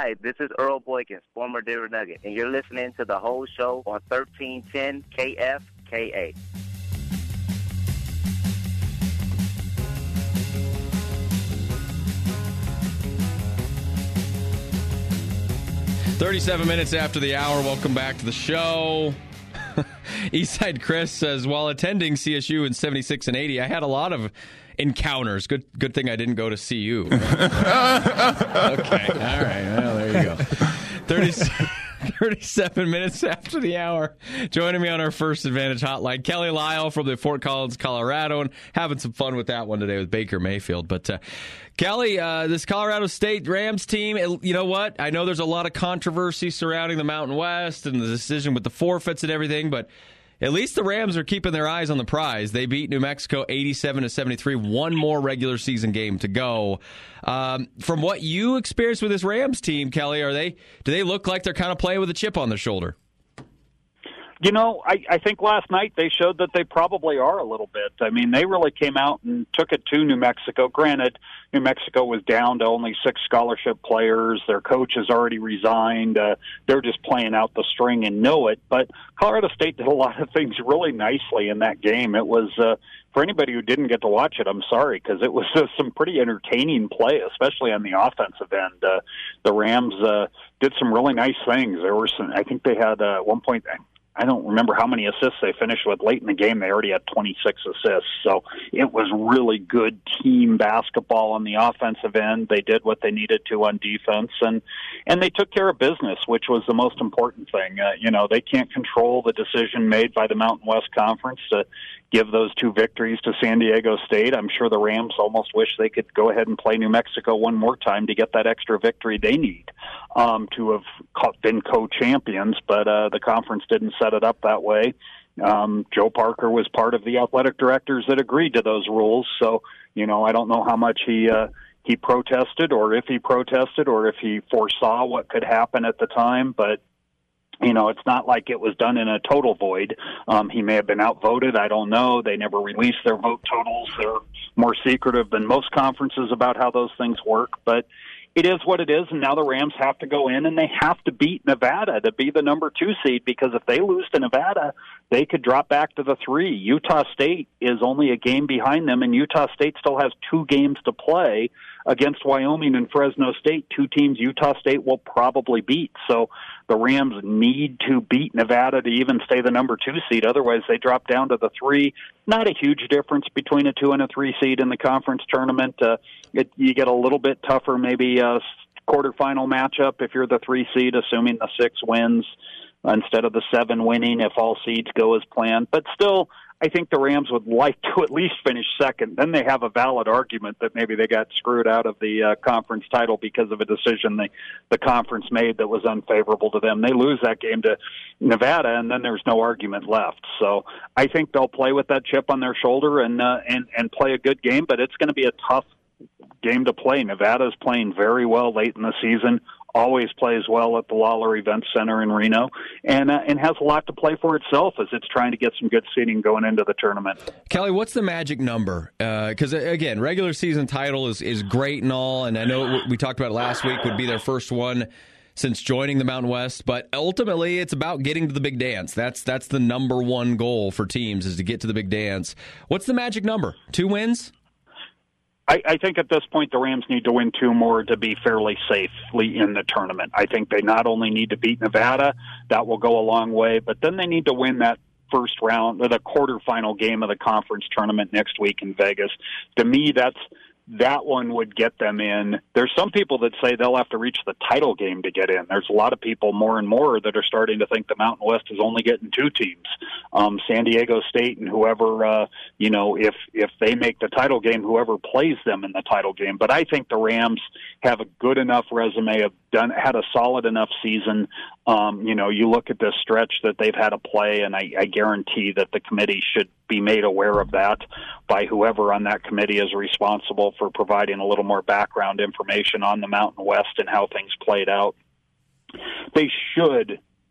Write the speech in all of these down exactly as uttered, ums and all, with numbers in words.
Hi, this is Earl Boykins, former Denver Nugget, and you're listening to the whole show on thirteen ten K F K A. thirty-seven minutes after the hour, welcome back to the show. Eastside Chris says, while attending C S U in seventy-six and eighty, I had a lot of encounters. Good good thing I didn't go to C U. Okay, all right. Well, there you go. thirty, thirty-seven minutes after the hour. Joining me on our First Advantage hotline, Kelly Lyle from the Fort Collins, Colorado, and having some fun with that one today with Baker Mayfield. But uh, Kelly, uh, this Colorado State Rams team, it, you know what? I know there's a lot of controversy surrounding the Mountain West and the decision with the forfeits and everything, but at least the Rams are keeping their eyes on the prize. They beat New Mexico eighty-seven to seventy-three. One more regular season game to go. Um, from what you experienced with this Rams team, Kelly, are they do they look like they're kind of playing with a chip on their shoulder? You know, I, I think last night they showed that they probably are a little bit. I mean, they really came out and took it to New Mexico. Granted, New Mexico was down to only six scholarship players. Their coach has already resigned. Uh, they're just playing out the string and know it. But Colorado State did a lot of things really nicely in that game. It was, uh, for anybody who didn't get to watch it, I'm sorry, because it was uh, some pretty entertaining play, especially on the offensive end. Uh, the Rams uh, did some really nice things. There were some, I think they had uh, one point, I don't remember how many assists they finished with late in the game. They already had twenty-six assists. So it was really good team basketball on the offensive end. They did what they needed to on defense, and, and they took care of business, which was the most important thing. Uh, you know, they can't control the decision made by the Mountain West Conference to give those two victories to San Diego State. I'm sure the Rams almost wish they could go ahead and play New Mexico one more time to get that extra victory they need um, to have been co-champions, but uh, the conference didn't set it up that way. Um, Joe Parker was part of the athletic directors that agreed to those rules, so, you know, I don't know how much he uh, he protested or if he protested or if he foresaw what could happen at the time, but you know, it's not like it was done in a total void. Um, he may have been outvoted. I don't know. They never released their vote totals. They're more secretive than most conferences about how those things work. But it is what it is, and now the Rams have to go in and they have to beat Nevada to be the number two seed, because if they lose to Nevada, they could drop back to the three. Utah State is only a game behind them, and Utah State still has two games to play against Wyoming and Fresno State, two teams Utah State will probably beat. So the Rams need to beat Nevada to even stay the number two seed. Otherwise, they drop down to the three. Not a huge difference between a two and a three seed in the conference tournament. Uh, it, you get a little bit tougher, maybe a quarterfinal matchup if you're the three seed, assuming the six wins instead of the seven winning if all seeds go as planned. But still, I think the Rams would like to at least finish second. Then they have a valid argument that maybe they got screwed out of the uh, conference title because of a decision the, the conference made that was unfavorable to them. They lose that game to Nevada, and then there's no argument left. So I think they'll play with that chip on their shoulder and uh, and, and play a good game, but it's going to be a tough game to play. Nevada's playing very well late in the season, always plays well at the Lawler Event Center in Reno, and uh, and has a lot to play for itself as it's trying to get some good seeding going into the tournament. Kelly, what's the magic number? Because, uh, again, regular season title is, is great and all, and I know we talked about it last week, would be their first one since joining the Mountain West, but ultimately it's about getting to the big dance. That's that's the number one goal for teams, is to get to the big dance. What's the magic number? Two wins? I, I think at this point the Rams need to win two more to be fairly safely in the tournament. I think they not only need to beat Nevada, that will go a long way, but then they need to win that first round, or the quarterfinal game of the conference tournament next week in Vegas. To me, that's that one would get them in. There's some people that say they'll have to reach the title game to get in. There's a lot of people more and more that are starting to think the Mountain West is only getting two teams, um, San Diego State and whoever, uh, you know, if, if they make the title game, whoever plays them in the title game. But I think the Rams have a good enough resume, have done, had a solid enough season. Um, you know, you look at this stretch that they've had to play, and I, I guarantee that the committee should be made aware of that by whoever on that committee is responsible for providing a little more background information on the Mountain West and how things played out. They should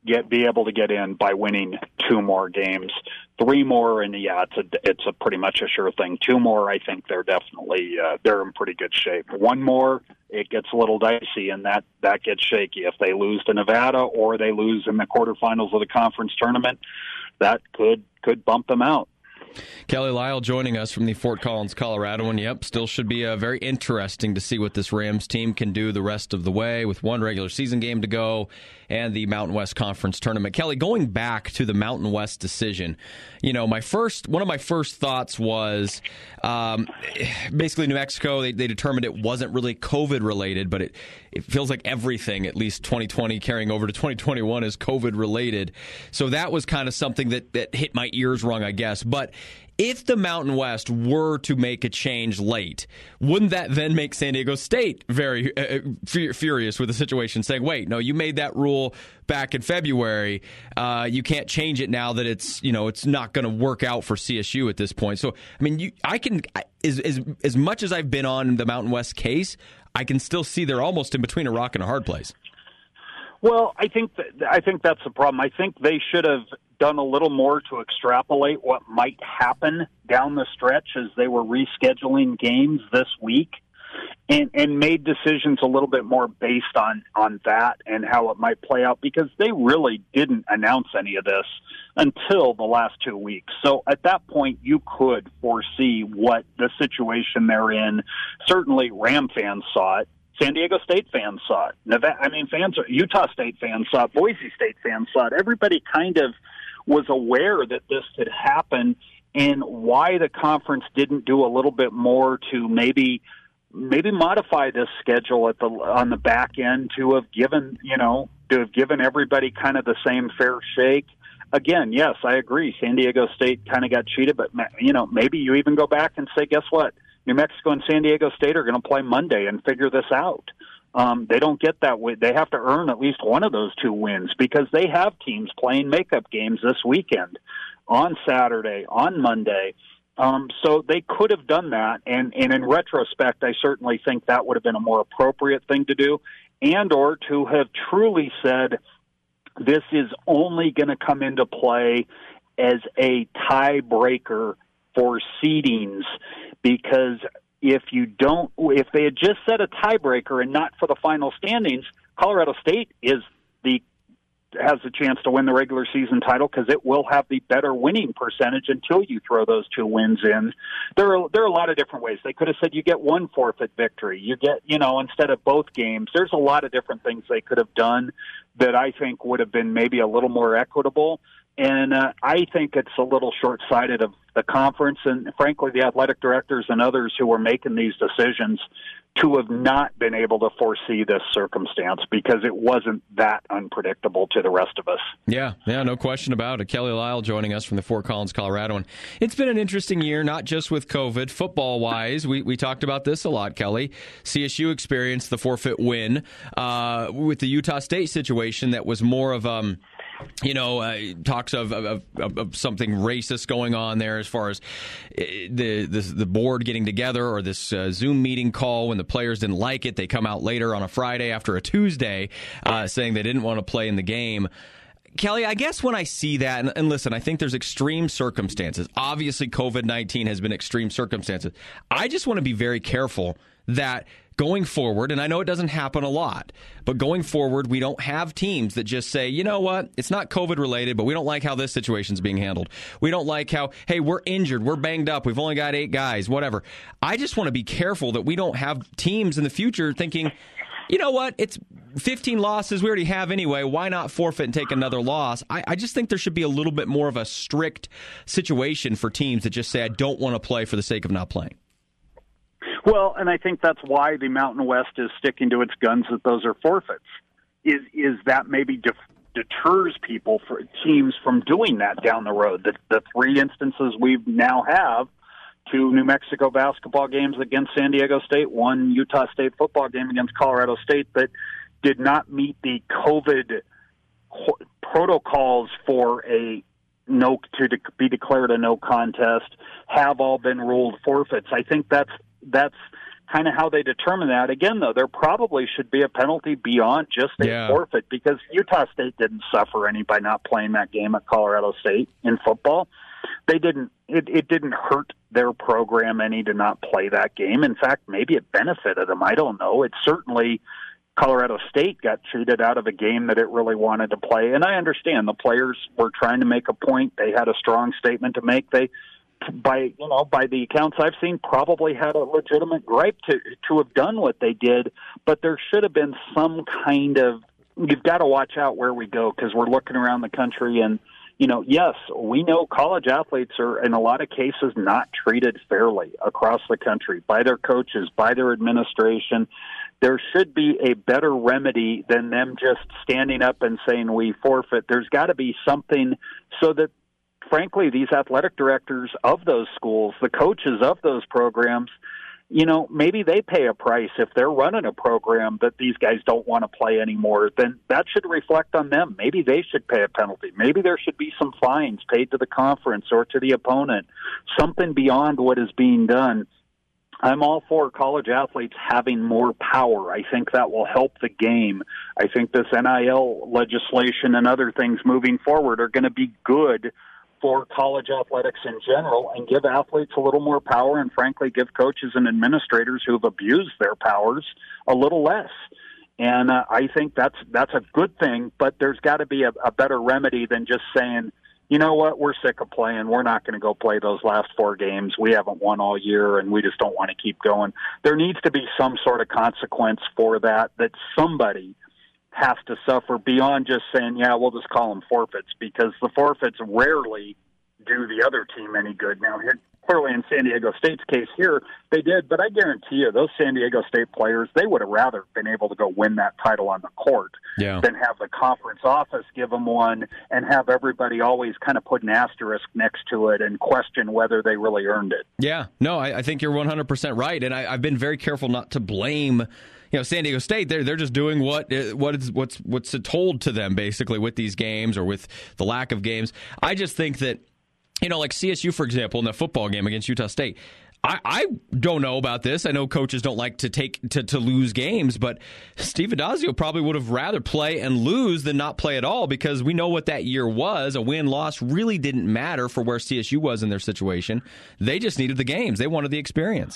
get be able to get in by winning two more games. Three more, and yeah, it's a it's a pretty much a sure thing. Two more, I think they're definitely uh, they're in pretty good shape. One more, it gets a little dicey, and that that gets shaky if they lose to Nevada or they lose in the quarterfinals of the conference tournament. That could could bump them out. Kelly Lyle joining us from the Fort Collins, Colorado. And yep, still should be uh, very interesting to see what this Rams team can do the rest of the way with one regular season game to go and the Mountain West Conference tournament. Kelly, going back to the Mountain West decision, you know, my first one of my first thoughts was um, basically New Mexico, they, they determined it wasn't really COVID related, but it, it feels like everything, at least twenty twenty carrying over to twenty twenty-one, is COVID related. So that was kind of something that, that hit my ears wrong, I guess. But if the Mountain West were to make a change late, wouldn't that then make San Diego State very uh, f- furious with the situation, saying, wait, no, you made that rule back in February. Uh, you can't change it now that it's, you know, it's not going to work out for C S U at this point. So, I mean, you, I can, as, as, as much as I've been on the Mountain West case, I can still see they're almost in between a rock and a hard place. Well, I think that, I think that's the problem. I think they should have done a little more to extrapolate what might happen down the stretch as they were rescheduling games this week, and, and made decisions a little bit more based on, on that and how it might play out, because they really didn't announce any of this until the last two weeks. So at that point, you could foresee what the situation they're in. Certainly Ram fans saw it. San Diego State fans saw it. Nevada, I mean, fans, Utah State fans saw it. Boise State fans saw it. Everybody kind of was aware that this could happen, and why the conference didn't do a little bit more to maybe maybe modify this schedule at the on the back end to have given you know to have given everybody kind of the same fair shake. Again, yes, I agree. San Diego State kind of got cheated, but you know maybe you even go back and say, guess what? New Mexico and San Diego State are going to play Monday and figure this out. Um, they don't get that way. They have to earn at least one of those two wins, because they have teams playing makeup games this weekend, on Saturday, on Monday. Um, so they could have done that. And, and in retrospect, I certainly think that would have been a more appropriate thing to do, and or to have truly said, this is only going to come into play as a tiebreaker for seedings, because if you don't, if they had just set a tiebreaker and not for the final standings, Colorado State is the has a chance to win the regular season title, because it will have the better winning percentage until you throw those two wins in. There are there are a lot of different ways. They could have said you get one forfeit victory, you get you know instead of both games. There's a lot of different things they could have done that I think would have been maybe a little more equitable. And uh, I think it's a little short-sighted of the conference and, frankly, the athletic directors and others who were making these decisions to have not been able to foresee this circumstance, because it wasn't that unpredictable to the rest of us. Yeah, yeah, no question about it. Kelly Lyle joining us from the Fort Collins, Colorado. And it's been an interesting year, not just with COVID. Football-wise, we, we talked about this a lot, Kelly. C S U experienced the forfeit win uh, with the Utah State situation that was more of um. You know, uh, talks of, of, of, of something racist going on there as far as the the, the board getting together, or this uh, Zoom meeting call when the players didn't like it. They come out later on a Friday after a Tuesday uh, saying they didn't want to play in the game. Kelly, I guess when I see that, and, and listen, I think there's extreme circumstances. Obviously, COVID nineteen has been extreme circumstances. I just want to be very careful that going forward, and I know it doesn't happen a lot, but going forward, we don't have teams that just say, you know what, it's not COVID related, but we don't like how this situation's being handled. We don't like how, hey, we're injured, we're banged up, we've only got eight guys, whatever. I just want to be careful that we don't have teams in the future thinking, you know what, it's fifteen losses we already have anyway, why not forfeit and take another loss? I, I just think there should be a little bit more of a strict situation for teams that just say, I don't want to play for the sake of not playing. Well, and I think that's why the Mountain West is sticking to its guns that those are forfeits, is is that maybe def- deters people, for teams from doing that down the road. The, the three instances we now have, two New Mexico basketball games against San Diego State, one Utah State football game against Colorado State, that did not meet the COVID protocols for a no to de- be declared a no contest, have all been ruled forfeits. I think that's that's kind of how they determine that. Again, though, there probably should be a penalty beyond just a yeah. forfeit, because Utah State didn't suffer any by not playing that game at Colorado State in football. They didn't. It, it didn't hurt their program any to not play that game. In fact, maybe it benefited them. I don't know. It certainly, Colorado State got cheated out of a game that it really wanted to play. And I understand the players were trying to make a point. They had a strong statement to make. They, by you know, by the accounts I've seen, probably had a legitimate gripe to to have done what they did. But there should have been some kind of. You've got to watch out where we go, because we're looking around the country and. You know, yes, we know college athletes are, in a lot of cases, not treated fairly across the country by their coaches, by their administration. There should be a better remedy than them just standing up and saying we forfeit. There's got to be something so that, frankly, these athletic directors of those schools, the coaches of those programs, you know, maybe they pay a price if they're running a program that these guys don't want to play anymore. Then that should reflect on them. Maybe they should pay a penalty. Maybe there should be some fines paid to the conference or to the opponent, something beyond what is being done. I'm all for college athletes having more power. I think that will help the game. I think this N I L legislation and other things moving forward are going to be good for college athletics in general, and give athletes a little more power, and frankly give coaches and administrators who have abused their powers a little less. And uh, I think that's that's a good thing, but there's got to be a, a better remedy than just saying, you know what, we're sick of playing. We're not going to go play those last four games. We haven't won all year, and we just don't want to keep going. There needs to be some sort of consequence for that, that somebody has to suffer beyond just saying, yeah, we'll just call them forfeits, because the forfeits rarely do the other team any good. Now, clearly in San Diego State's case here, they did, but I guarantee you those San Diego State players, they would have rather been able to go win that title on the court yeah. than have the conference office give them one and have everybody always kind of put an asterisk next to it and question whether they really earned it. Yeah, no, I, I think you're one hundred percent right, and I, I've been very careful not to blame You know, San Diego State, they're, they're just doing what what is what's what's told to them, basically, with these games or with the lack of games. I just think that, you know, like C S U, for example, in the football game against Utah State, I, I don't know about this. I know coaches don't like to take to, to lose games, but Steve Addazio probably would have rather play and lose than not play at all, because we know what that year was. A win-loss really didn't matter for where C S U was in their situation. They just needed the games. They wanted the experience.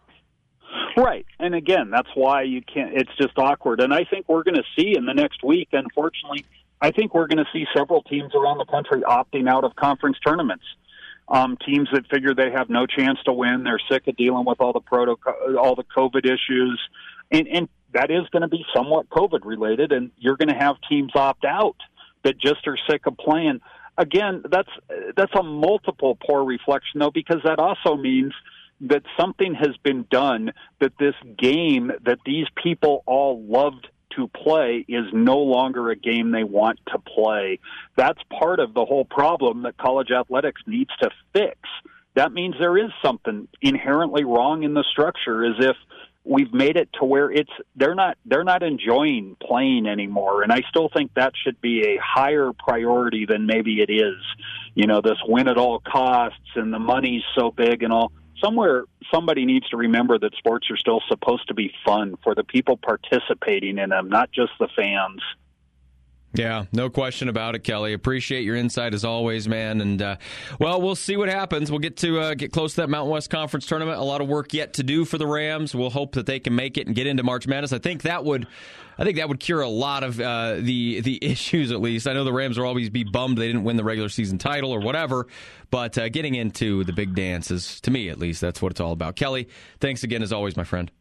Right. And again, that's why you can't, it's just awkward. And I think we're going to see in the next week, unfortunately, I think we're going to see several teams around the country opting out of conference tournaments. Um, teams that figure they have no chance to win, they're sick of dealing with all the protocol, all the COVID issues, and, and that is going to be somewhat COVID related. And you're going to have teams opt out that just are sick of playing. Again, that's that's a multiple poor reflection, though, because that also means that something has been done, that this game that these people all loved to play is no longer a game they want to play. That's part of the whole problem that college athletics needs to fix. That means there is something inherently wrong in the structure, as if we've made it to where it's they're not they're not enjoying playing anymore. And I still think that should be a higher priority than maybe it is. You know, this win at all costs and the money's so big and all. Somewhere, somebody needs to remember that sports are still supposed to be fun for the people participating in them, not just the fans. Yeah, no question about it, Kelly. Appreciate your insight as always, man. And, uh, well, we'll see what happens. We'll get to uh, get close to that Mountain West Conference tournament. A lot of work yet to do for the Rams. We'll hope that they can make it and get into March Madness. I think that would I think that would cure a lot of uh, the the issues, at least. I know the Rams will always be bummed they didn't win the regular season title or whatever, but uh, getting into the big dance is, to me at least, that's what it's all about. Kelly, thanks again as always, my friend.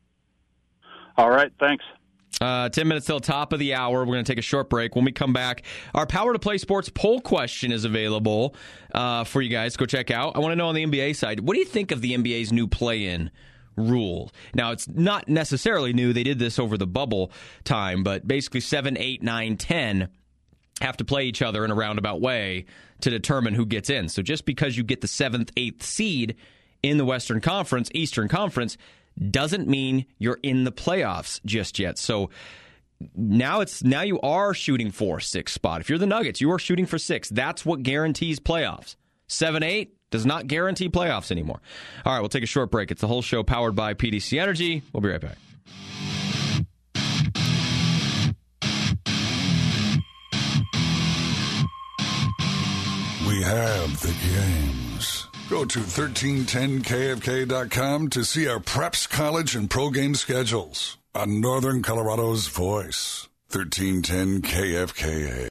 All right, thanks. Uh, ten minutes till top of the hour. We're going to take a short break. When we come back, our Power to Play Sports poll question is available uh, for you guys. Go check out. I want to know on the N B A side, what do you think of the N B A's new play-in rule? Now, it's not necessarily new. They did this over the bubble time, but basically seven, eight, nine, ten have to play each other in a roundabout way to determine who gets in. So just because you get the seventh, eighth seed in the Western Conference, Eastern Conference, doesn't mean you're in the playoffs just yet. So now it's now you are shooting for sixth spot. If you're the Nuggets, you are shooting for six. That's what guarantees playoffs. Seven, eight, does not guarantee playoffs anymore. All right, we'll take a short break. It's the whole show powered by P D C Energy. We'll be right back. We have the games. Go to thirteen ten K F K dot com to see our preps, college, and pro game schedules. On Northern Colorado's voice, thirteen ten K F K A.